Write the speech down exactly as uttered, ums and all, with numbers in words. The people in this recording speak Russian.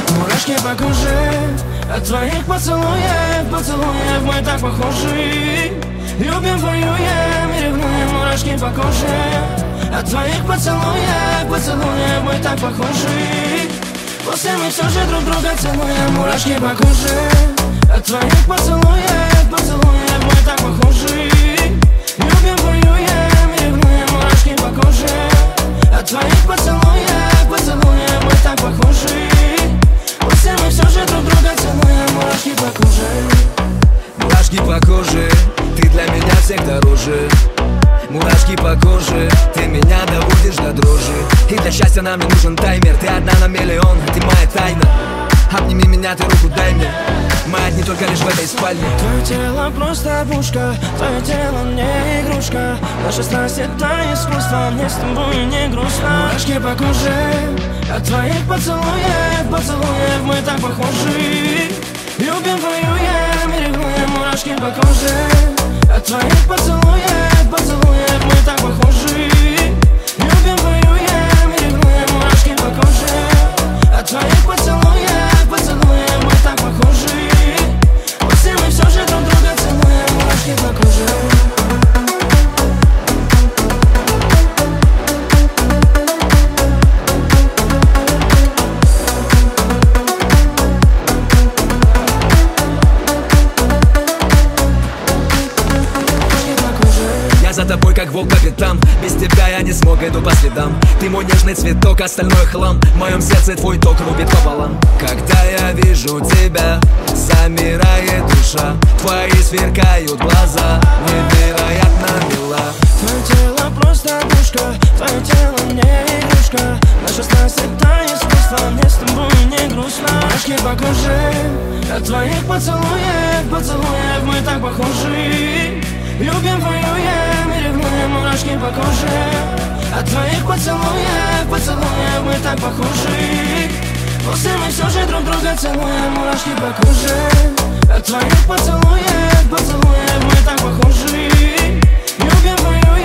Мурашки по коже от твоих поцелуев, поцелуев мы так похожи. Любим, воюем и ревнуем, мурашки по коже от твоих поцелуев, поцелуев мы так похожи. После мы все же друг друга целуем, мурашки по коже от твоих поцелуев, поцелуев мы так похожи. Любим, воюем и ревнуем, мурашки по коже от твоих поцелуев, поцелуев мы так похожи. После мы все же друг друга целуем, мурашки по коже. Мурашки по коже, ты для меня всех дороже. Мурашки по коже, ты меня доводишь до дрожи. И для счастья нам не нужен таймер. Ты одна на миллион, ты моя тайна. Обними меня, ты руку дай мне. Мы одни только лишь в этой спальне. Твое тело просто пушка, твое тело не игрушка. Наша страсть это искусство, мне с тобой не грустно. Мурашки по коже от твоих поцелуев, поцелуев мы так похожи. Любим, воюем и ревнуем, мурашки по коже от твоих поцелуев, поцелуев мы так похожи. Любим, воюем и ревнуем, мурашки по коже от твоих поцелуев, поцелуев мы так похожи. После мы все же друг друга целуем, мурашки по коже. За тобой как волк по пятам. Без тебя я не смог, иду по следам. Ты мой нежный цветок, остальное хлам. В моем сердце твой ток рубит пополам. Когда я вижу тебя, замирает душа. Твои сверкают глаза, невероятно мила. Твое тело просто пушка, твое тело не игрушка. Наша страсть это искусство, мне с тобой не грустно. Мурашки по коже от твоих поцелуев, поцелуев мы так похожи. Любим, воюем и ревнуем, мурашки по коже от твоих поцелуев, поцелуев мы так похожи. После мы все же друг друга целуем, мурашки по коже от твоих поцелуев, поцелуев мы так похожи. Любим, воюем